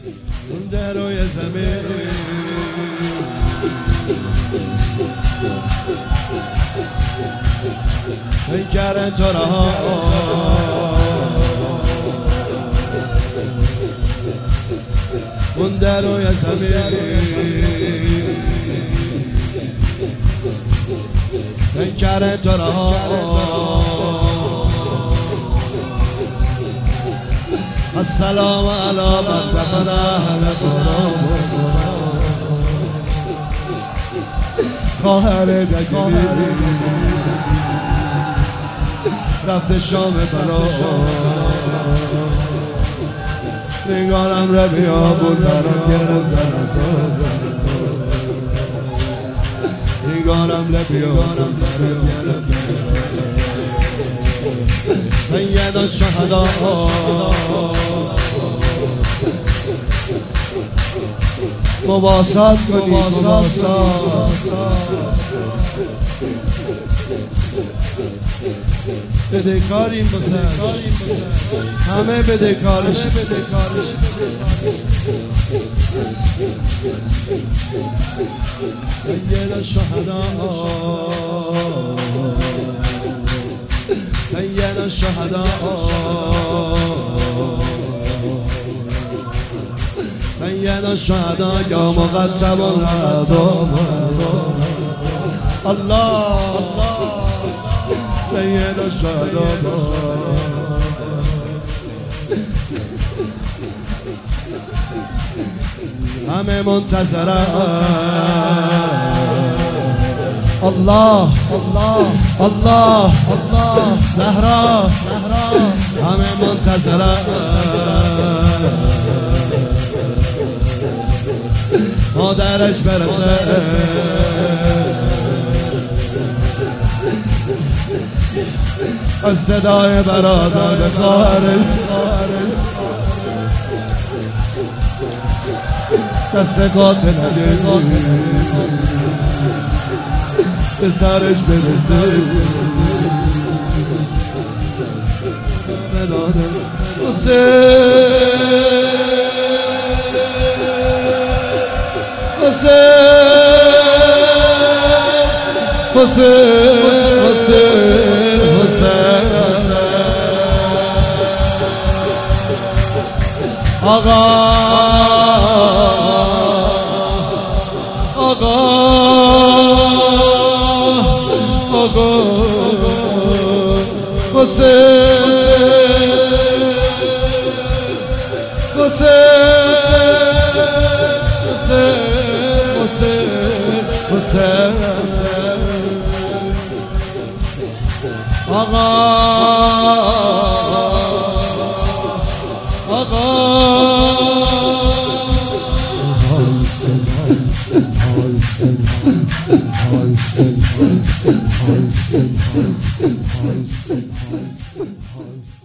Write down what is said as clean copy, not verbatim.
در روی زمین پیکر تو رها من در روی زمین پیکر تو رها السلام علی من دخل اهل قرآن خواهر دگیری رفت شام بلا نگارم را بیابون برات گرفتن نگارم را بیابون برات گرفتن سید الشهدا مواسات کنید مواسات بدهکاریم همه بدهکارش سید الشهدا سید الشهدا سید الشهدا یا مقدم الرضا الله سید الشهدا همه منتظرن الله الله الله الله زهرا همه منتظرن مادرش برسه از صدای برادر به خواهرش دست قاتل به سرش برسه آقا آقا آقا آقا